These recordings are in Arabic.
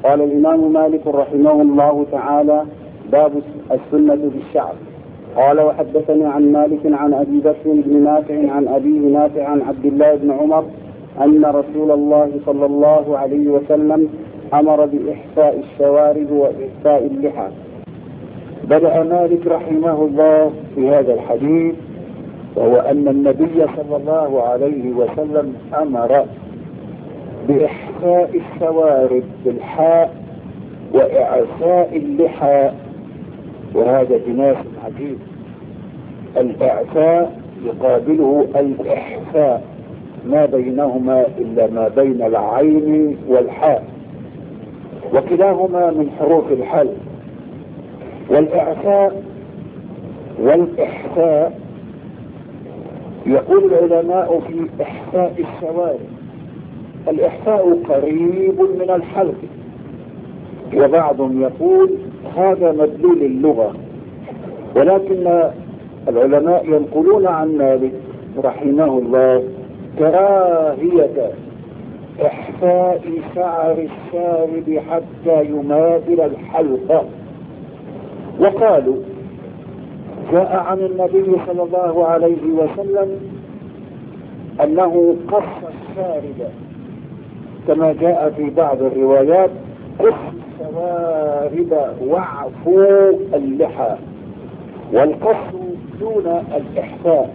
قال الإمام مالك رحمه الله تعالى: باب السنة بالشعر. قال: وحدثني عن مالك عن أبي بكر بن نافع عن أبيه نافع عن عبد الله بن عمر أن رسول الله صلى الله عليه وسلم أمر بإحفاء الشوارب وإحفاء اللحى. بدأ مالك رحمه الله في هذا الحديث وهو أن النبي صلى الله عليه وسلم أمر بإحفاء الشوارب بالحاء وإعفاء اللحى، وهذا جناس عجيب. الإعفاء يقابله الإحفاء، ما بينهما إلا ما بين العين والحاء، وكلاهما من حروف الحلق. والإعفاء والإحفاء يقول العلماء في إحفاء الشوارب: الإحفاء قريب من الحلق، وبعضهم يقول هذا مدلول اللغة، ولكن العلماء ينقلون عن مالك رحمه الله كراهية إحفاء شعر الشارب حتى يماثل الحلق. وقالوا جاء عن النبي صلى الله عليه وسلم أنه قص الشارب كما جاء في بعض الروايات: قص الشوارب واعفوا اللحى، والقص دون الإحفاء.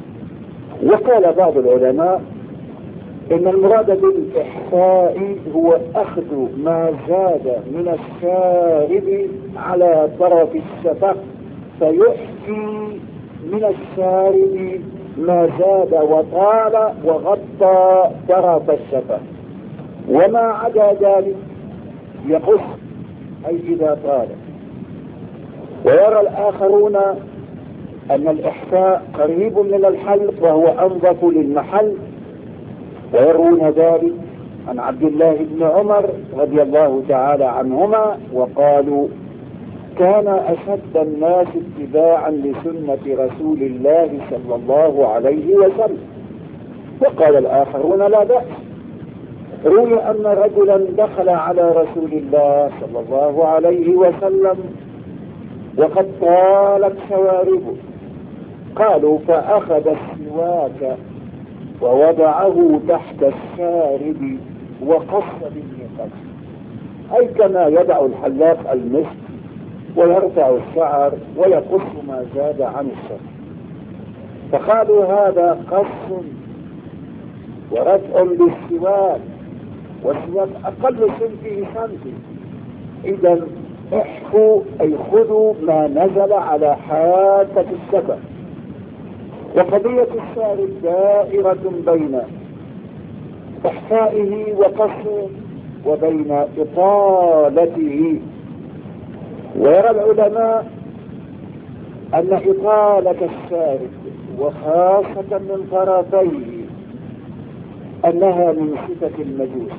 وقال بعض العلماء إن المراد بالإحفاء هو أخذ ما زاد من الشارب على طرف الشفة فيحكي من الشارب ما زاد وطال وغطى طرف الشفة، وما عدا ذلك يقص أي إذا طال. ويرى الآخرون أن الإحفاء قريب من الحلق وهو أنظف للمحل، ويرون ذلك عن عبد الله بن عمر رضي الله تعالى عنهما، وقالوا: كان أشد الناس اتباعا لسنة رسول الله صلى الله عليه وسلم. وقال الآخرون: لا بأس. روي أن رجلا دخل على رسول الله صلى الله عليه وسلم وقد طالت شواربه، قالوا: فأخذ السواك ووضعه تحت الشارب وقص بالمقص، أي كما يدع الحلاق المسك ويرفع الشعر ويقص ما زاد عن الشعر. فقالوا: هذا قص ورفع بالسواك، والسواك أقل سنته سنتي. إذا احفوا أي خذوا ما نزل على حافة الشفة. وقضية الشارب دائرة بين إحفائه وقصه وبين إطالته. ويرى العلماء أن إطالة الشارب وخاصة من طرفيه أنها من صفة المجوس.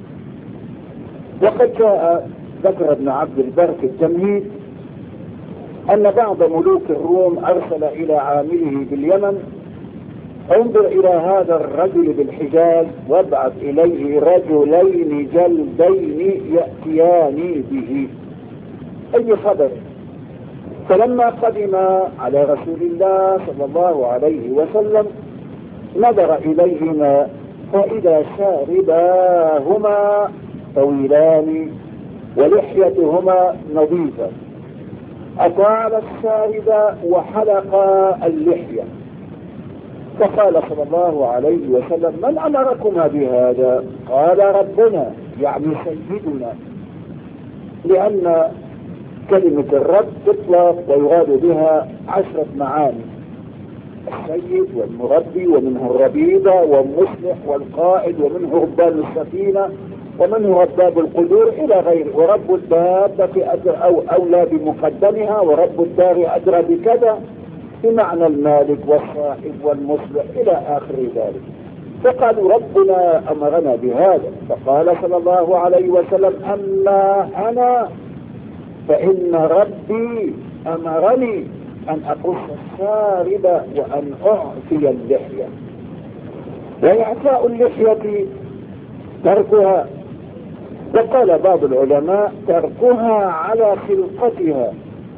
وقد جاء ذكر ابن عبد البر في التمهيد أن بعض ملوك الروم أرسل إلى عامله باليمن: انظر إلى هذا الرجل بالحجاز وابعث إليه رجلين جلدين يأتيان به، أي خبر. فلما قدم على رسول الله صلى الله عليه وسلم نظر إليهما فإذا شارباهما طويلان ولحيتهما نظيفة، أطال الشارب وحلق اللحية. فقال صلى الله عليه وسلم: من أمركما بهذا؟ قال: ربنا، يعني سيدنا، لأن كلمة الرب تطلق ويراد بها 10 معاني: السيد والمربي، ومنه الربيبة والمصلح والقائد، ومنه ربان السفينة، ومنه رباب القدور إلى غيره. ورب الدابة أو أولى بمقدمها، ورب الدار أدرى بكذا، بمعنى المالك والصاحب والمصلح إلى آخر ذلك. فقالوا: ربنا أمرنا بهذا. فقال صلى الله عليه وسلم: أما أنا فإن ربي أمرني أن أقص الشارب وأن أعفي اللحية. وإعفاء اللحية تركها وقال بعض العلماء تركها على خلقتها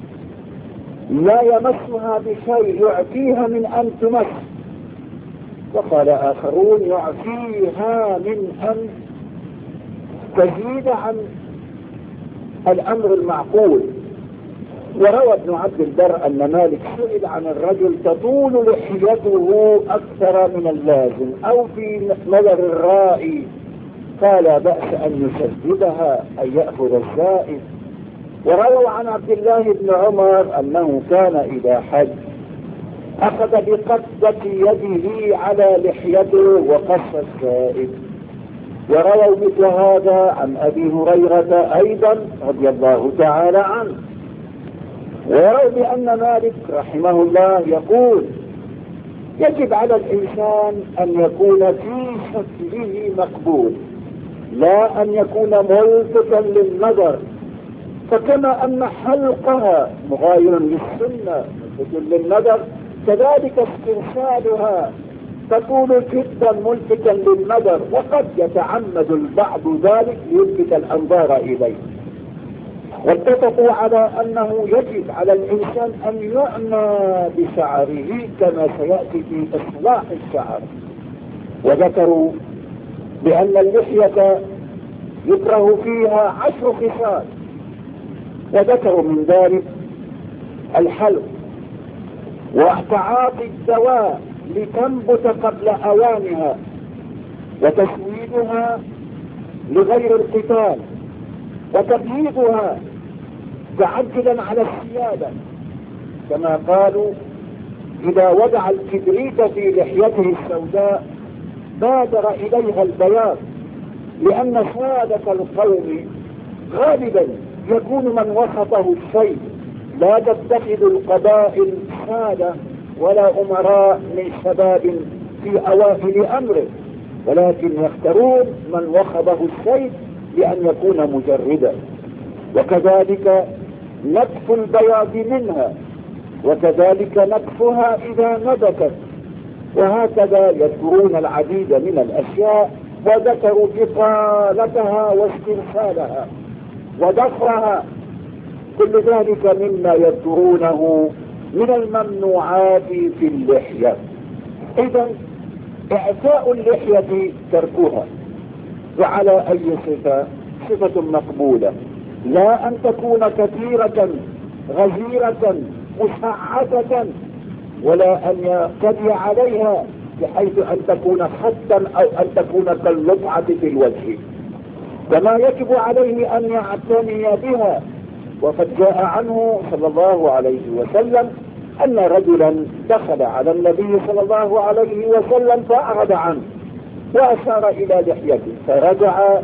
لا يمسها بشيء يعفيها من أن تمس. وقال آخرون يعفيها من أن تزيد عن الأمر المعقول. وروى ابن عبد البر أن مالك سئل عن الرجل تطول لحيته أكثر من اللازم أو في نظر الرائي، قال لا بأس أن يشددها أن يأخذ الزائد. وروى عن عبد الله بن عمر أنه كان إذا حج أخذ بقبضة يده على لحيته وقص الزائد. ورووا مثل هذا عن أبي هريرة أيضا رضي الله تعالى عنه. ويروا بأن مالك رحمه الله يقول يجب على الإنسان أن يكون في شكله مقبول، لا أن يكون ملفتا للنظر. فكما أن حلقها مغاير للسنة ملفت للنظر، كذلك استرسالها تكون جدا ملفتا للنظر، وقد يتعمد البعض ذلك ليلفت الأنظار إليه. واتفقوا على أنه يجب على الإنسان أن يعنى بشعره كما سيأتي في إصلاح الشعر. وذكروا بأن اللحية يكره فيها 10 خصال، وذكروا من ذلك الحلق وتعاطي الدواء لتنبت قبل أوانها، وتسويدها لغير القتال، وتبييضها تعجلا على السيادة، كما قالوا إذا وضع الكبريت في لحيته السوداء بادر إليها البياض، لأن سادة القوم غالبا يكون من وسطه الشيء، لا تتخذ القبائل سادة ولا أمراء من شباب في أواخر أمره، ولكن يختارون من وخضه الشيء لأن يكون مجردا. وكذلك نتف البياض منها، وكذلك نتفها إذا نبتت، وهكذا يذكرون العديد من الأشياء، وذكروا إطالتها واسترسالها وضفرها، كل ذلك مما يذكرونه من الممنوعات في اللحية. إذن إعفاء اللحية تركها، وعلى أي صفة مقبولة، لا أن تكون كثيرة غزيرة مشعثة، ولا أن يقضي عليها بحيث أن تكون خطا أو أن تكون كاللطعة في الوجه، كما يجب عليه أن يعتني بها. وقد جاء عنه صلى الله عليه وسلم أن رجلا دخل على النبي صلى الله عليه وسلم فأعرض عنه وأشار إلى لحيته، فرجع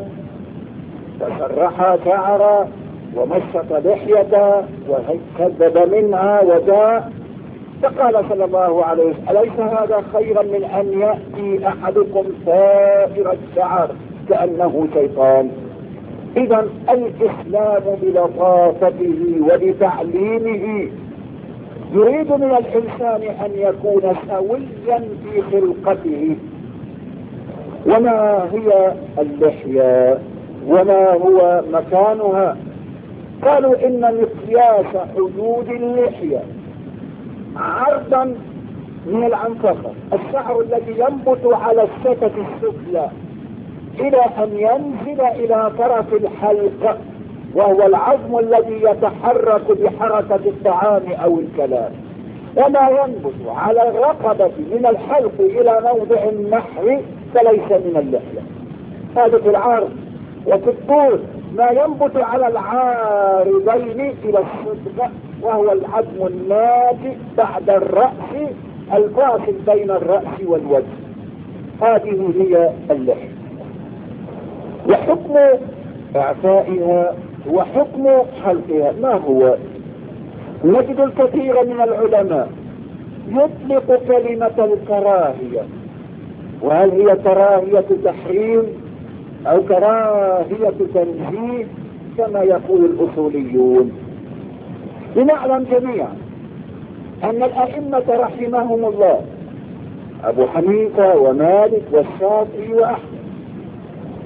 فسرح شعره ومشط لحيته وكذب منها وجاء، فقال صلى الله عليه وسلم أليس هذا خيرا من أن يأتي أحدكم ثائر الشعر كأنه شيطان؟ إذا الإسلام بلطافته وبتعليمه يريد من الإنسان أن يكون سويا في خلقته. وما هي اللحية وما هو مكانها؟ قالوا إن مقياس حدود اللحية عرضا من العنفقة، الشعر الذي ينبت على الشفة السفلى إلى أن ينزل إلى طرف الحلق، وهو العظم الذي يتحرك بحركة الطعام أو الكلام. وما ينبت على الرقبة من الحلق إلى موضع النحر فليس من اللحية، هذا في العرض. وفي الطول ما ينبت على العارضين إلى الصدق، وهو العظم الناتئ بعد الرأس الفاصل بين الرأس والوجه، هذه هي اللحية. وحكم إعفائها وحكم حلقها ما هو؟ نجد الكثير من العلماء يطلق كلمة الكراهية، وهل هي كراهية تحريم أو كراهية تنزيه كما يقول الأصوليون؟ لنعلم جميعا أن الأئمة رحمهم الله أبو حنيفة ومالك والشافعي وأحمد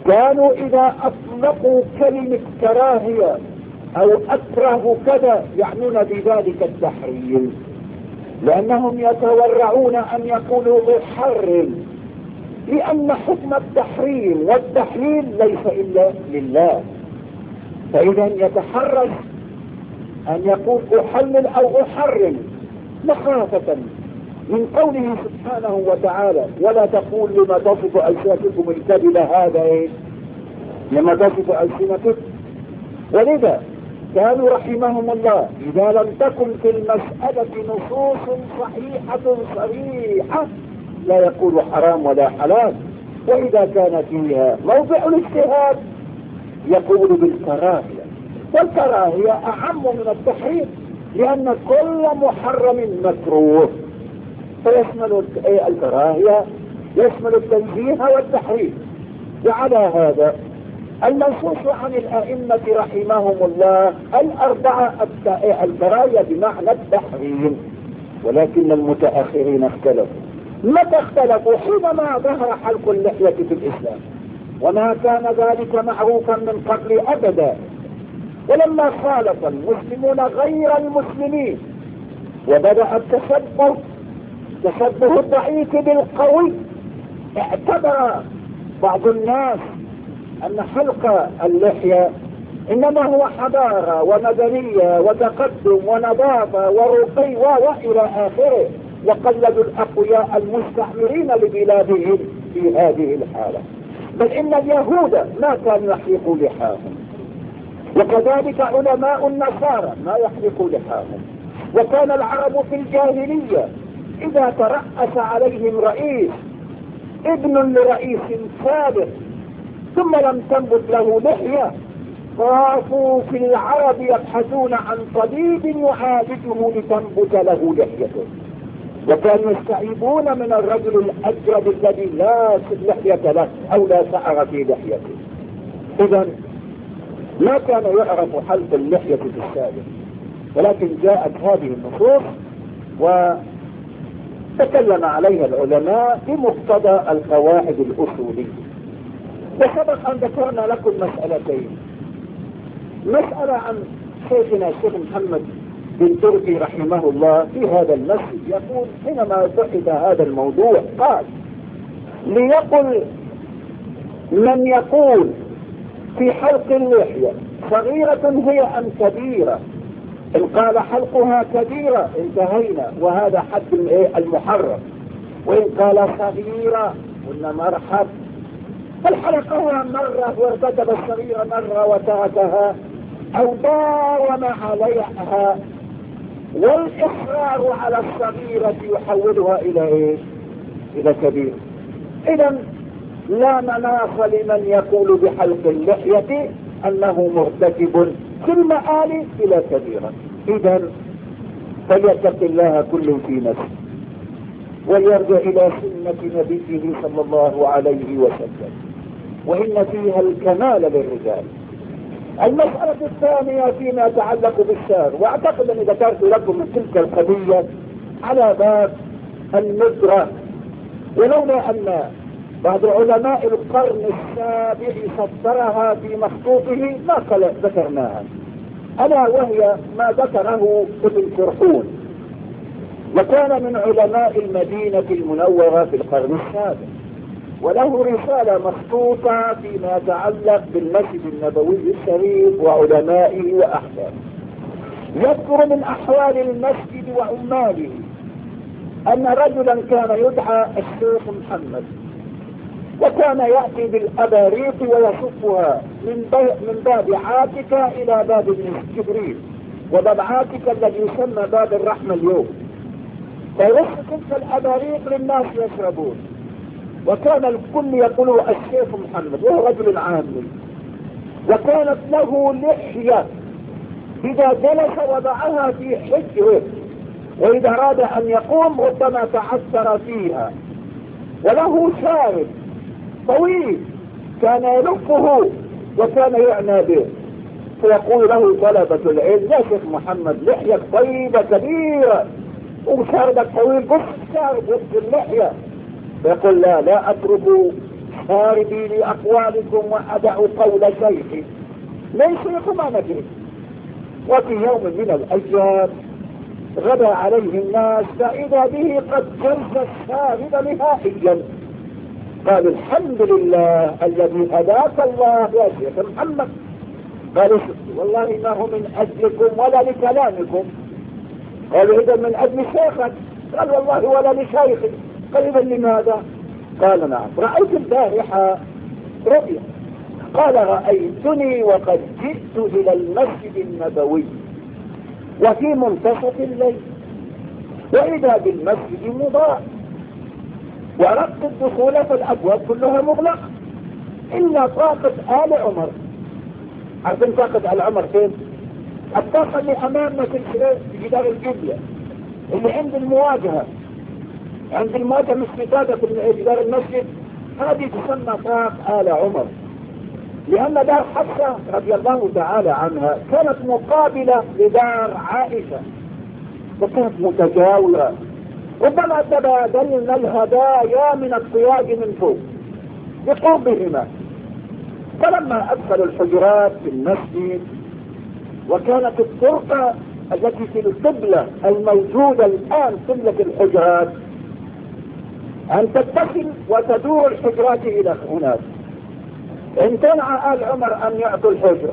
كانوا إذا أطلقوا كلمة كراهية أو أكره كذا يعنون بذلك التحريم، لأنهم يتورعون أن يقولوا أحرم، لأن حكم التحريم والتحليل ليس إلا لله. فإذا يتحرج أن يقول أحلل أو أحرم مخافة من قوله سبحانه وتعالى: ولا تقول لما تصف ألسنتكم الكذب هذا إيه؟ لما تصف ألسنتكم. ولذا كانوا رحمهم الله إذا لم تكن في المسألة نصوص صحيحة صريحة لا يقول حرام ولا حلال، وإذا كان فيها موضع الاجتهاد يقول بالكراهية، والكراهية أعم من التحريم، لأن كل محرم مكروه، فيشمل الكراهية يشمل التنزيه والتحريم. وعلى هذا المنصوص عن الأئمة رحمهم الله الأربعة الكراهية بمعنى التحريم، ولكن المتأخرين اختلفوا. متى اختلفوا؟ حينما ظهر حلق اللحية في الإسلام، وما كان ذلك معروفا من قبل أبدا. ولما خالف المسلمون غير المسلمين وبدأ تشبه الضعيف بالقوي، اعتبر بعض الناس أن حلق اللحية إنما هو حضارة ومدنية وتقدم ونظافة ورقي وإلى آخره، وقلدوا الأقوياء المستعمرين لبلادهم في هذه الحالة. بل إن اليهود ما كانوا يحلقوا لحاهم، وكذلك علماء النصارى ما يحلقوا لحاهم. وكان العرب في الجاهلية إذا ترأس عليهم رئيس ابن لرئيس سابق ثم لم تنبت له لحية خافوا في العرب يبحثون عن طبيب يعالجه لتنبت له لحيته، وكانوا يستعيبون من الرجل الأجرد الذي لا لحية له أو لا شعر في لحيته. إذن ما كان يعرف حلق اللحية في السابق، ولكن جاءت هذه النصوص وتكلم عليها العلماء بمقتضى القواعد الأصولية. وسبق أن ذكرنا لكم مسألتين: مسألة عن شيخنا الشيخ محمد بن تركي رحمه الله في هذا المسجد، يقول حينما بحث هذا الموضوع قال: ليقل من يقول في حلق اللحية صغيرة هي أم كبيرة، إن قال حلقها كبيرة انتهينا وهذا حد المحرم، وإن قال صغيرة قلنا مرحب. فالحلقها مرة وارتكب الصغيرة مرة وتركها أو داوم عليها، والإصرار على الصغيرة يحولها إلى إيه؟ إلى كبير. إذن لا مناص لمن يقول بحلق اللحية أنه مرتكب في المآل إلى كبيرة. إذن فليتق الله كل في نفسه وليرجع إلى سنة نبيه صلى الله عليه وسلم، وإن فيها الكمال للرجال. المسألة الثانية فيما يتعلق بالشعر، واعتقد أني ذكرت لكم من تلك القضية على باب الندرة، ولولا أن بعض علماء القرن السابع سطرها في مخطوطه ما ذكرناها، ألا وهي ما ذكره ابن فرحون، وكان من علماء المدينة المنورة في القرن السابع، وله رسالة مخطوطة فيما يتعلق بالمسجد النبوي الشريف وعلمائه وأحكامه. يذكر من أحوال المسجد وعماله أن رجلا كان يدعى الشيخ محمد، وكان يأتي بالأباريق ويصفها من باب عاتكة إلى باب جبريل، وباب عاتكة الذي يسمى باب الرحمة اليوم، فيرش تلك الأباريق للناس يشربون. وكان الكل يقول الشيخ محمد، وهو رجل عامي، وكانت له لحية إذا جلس وضعها في حجره، وإذا أراد أن يقوم ربما تعثر فيها، وله شارب طويل كان يلفه وكان يعنى به، فيقول له طلبة العلم: يا شيخ محمد لحية طيبة كبيرة وشاربك طويل، بص شارب وسط اللحية. فيقول: لا أترك شاربي لأقوالكم وأدع قول شيخي. ليس شيخ ما ندري. وفي يوم من الأيام غدا عليه الناس فإذا به قد جلس الشارب نهائيا. قال الحمد لله الذي هداك الله يا شيخ محمد. قالوا والله ما هو من أجلكم ولا لكلامكم. قالوا إذا من أجل شيخك. قال والله ولا لشيخي. قال إذا لماذا؟ قال نعم رأيت البارحة رؤيا. قال رأيتني وقد جئت إلى المسجد النبوي وفي منتصف الليل وإذا بالمسجد مضاء وأردت الدخول في الأبواب كلها مغلقة إلا طاقة آل عمر. عارفين طاقة آل عمر فين؟ الطاقة اللي أمامنا في جدار القبلة اللي عند المواجهة مش في طاقة في جدار المسجد. هذه تسمى طاقة آل عمر لأن دار حفصة رضي الله تعالى عنها كانت مقابلة لدار عائشة وكانت متجاورة. ربما تبادلنا الهدايا من الطياج من فوق بقربهما. فلما أدخلوا الحجرات في المسجد وكانت الطرقة التي في القبلة الموجودة الآن قبلة الحجرات أن تتصل وتدور الحجرات إلى هناك. امتنع آل عمر أن يعطوا الحجرة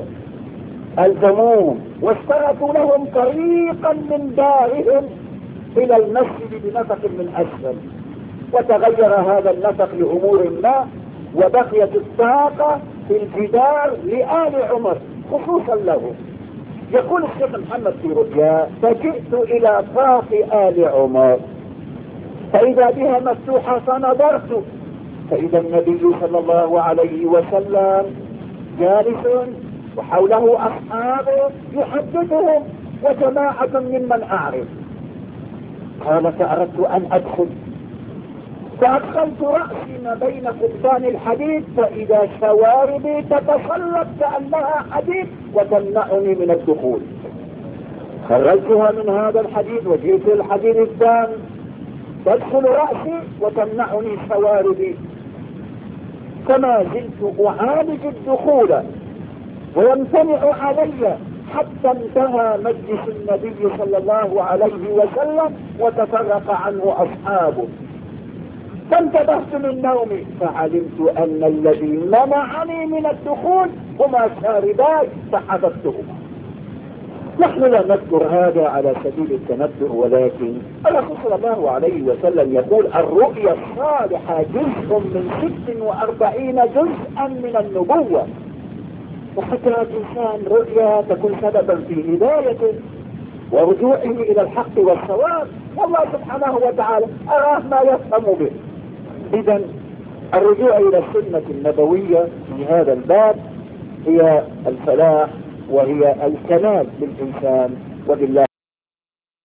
الزموم واشترطوا لهم طريقا من دارهم إلى المسجد بنفق من أسفل. وتغير هذا النفق لأمور ما وبقيت الطاقة في الجدار لآل عمر خصوصا له. يقول الشيخ محمد في رؤيا فجئت إلى طاق آل عمر فإذا بها مفتوحة فنظرت فإذا النبي صلى الله عليه وسلم جالس وحوله أصحابه يحدثهم وجماعة ممن أعرف. قال فأردت أن أدخل فأدخلت رأسي ما بين قضبان الحديد فإذا شواربي تتسلط كأنها حديد وتمنعني من الدخول. خرجتها من هذا الحديد وجئت الحديد الثاني تدخل رأسي وتمنعني شواربي. فما زلت أعالج الدخول ويمتنع علي حتى انتهى مجلس النبي صلى الله عليه وسلم وتفرق عنه أصحابه. فانتبهت من نومي فعلمت أن الذي منعني من الدخول هما شارباي فحبستهما. نحن لا نذكر هذا على سبيل التنبه ولكن الرسول صلى الله عليه وسلم يقول الرؤيا الصالحة جزء من 46 جزءا من النبوة. وحتى الإنسان رؤيا تكون سببا في هدايته ورجوعه إلى الحق والصواب والله سبحانه وتعالى أراه ما يفهم به. إذن الرجوع إلى السنة النبوية في هذا الباب هي الفلاح وهي الكمال للإنسان وبالله